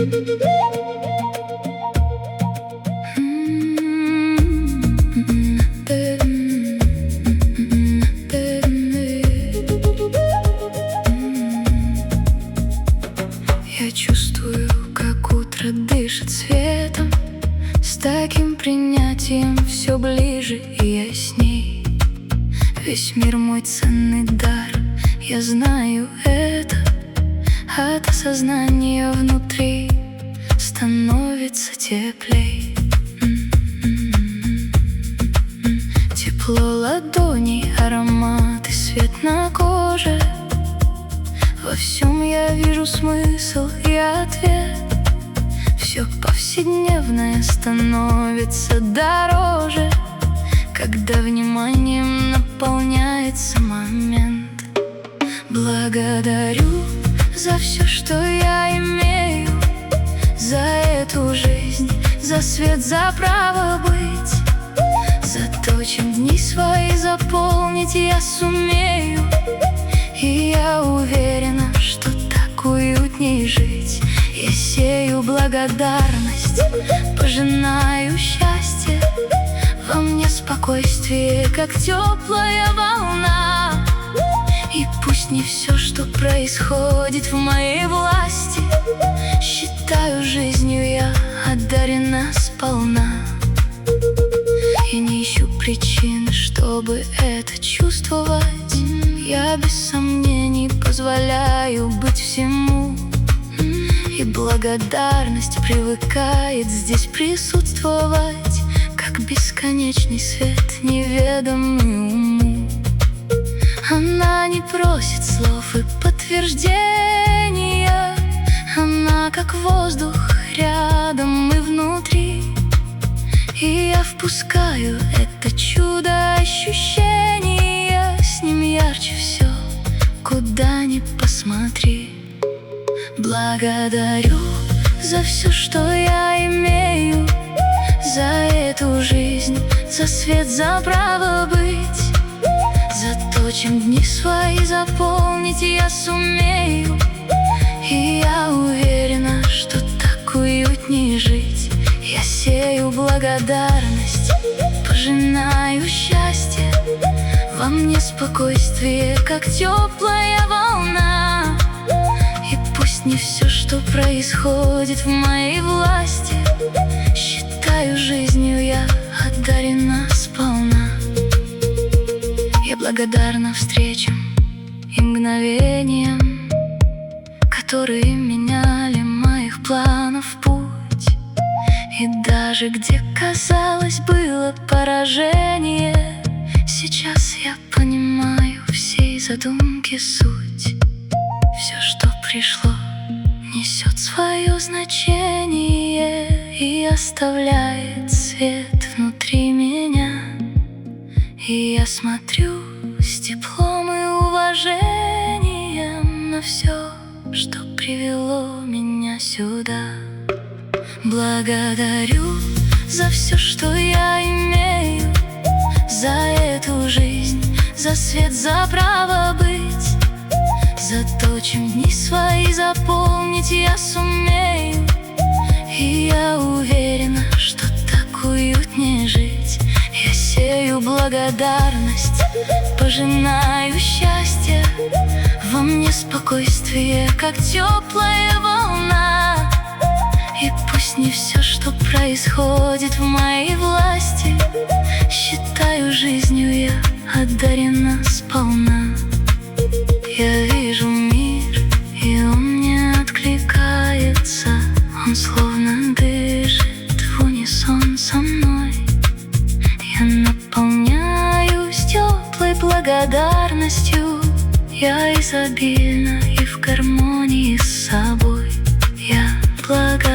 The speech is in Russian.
Я чувствую, как утро дышит светом, с таким принятием все ближе и ясней. Весь мир мой ценный дар, я знаю это. От осознания внутри становится теплей. Тепло ладоней, аромат и свет на коже. Во всем я вижу смысл и ответ. Все повседневное становится дороже, когда вниманием наполняется момент. Благодарю за все, что я имею, за эту жизнь, за свет, за право быть, за то, чем дни свои заполнить я сумею. И я уверена, что так уютней жить. Я сею благодарность, пожинаю счастье. Во мне спокойствие, как теплая волна. И пусть не все, что происходит в моей власти, считаю, жизнью я одарена сполна. Я не ищу причины, чтобы это чувствовать. Я без сомнений позволяю быть всему. И благодарность привыкает здесь присутствовать, как бесконечный свет, неведомый уму. Она не просит слов и подтверждения. Она как воздух рядом и внутри. И я впускаю это чудо ощущения. С ним ярче все, куда ни посмотри. Благодарю за все, что я имею, за эту жизнь, за свет, за право быть, за то, чем дни свои заполнить я сумею. И я уверена, что так уютней жить. Я сею благодарность, пожинаю счастье. Во мне спокойствие, как теплая волна. И пусть не все, что происходит в моей власти, считаю, жизнью я одарена сполна. Я благодарна встречам и мгновениям, которые меняли моих планов путь. И даже где, казалось, было поражение, сейчас я понимаю всей задумки суть. Все, что пришло, несет свое значение и оставляет свет внутри меня. И я смотрю с теплом и уважением на все, что привело меня сюда. Благодарю за все, что я имею, за эту жизнь, за свет, за право быть, за то, чем дни свои заполнить я сумею. И я уверена, что так уютнее жить. Я сею благодарность, пожинаю счастье. Во мне спокойствие, как теплая волна. И пусть не все, что происходит в моей власти, считаю, жизнью я одарена сполна. Я вижу мир, и он мне откликается. Он словно дышит в унисон со мной. Я наполняюсь теплой благодарностью. Я изобильна и в гармонии с собой. Я благодарна.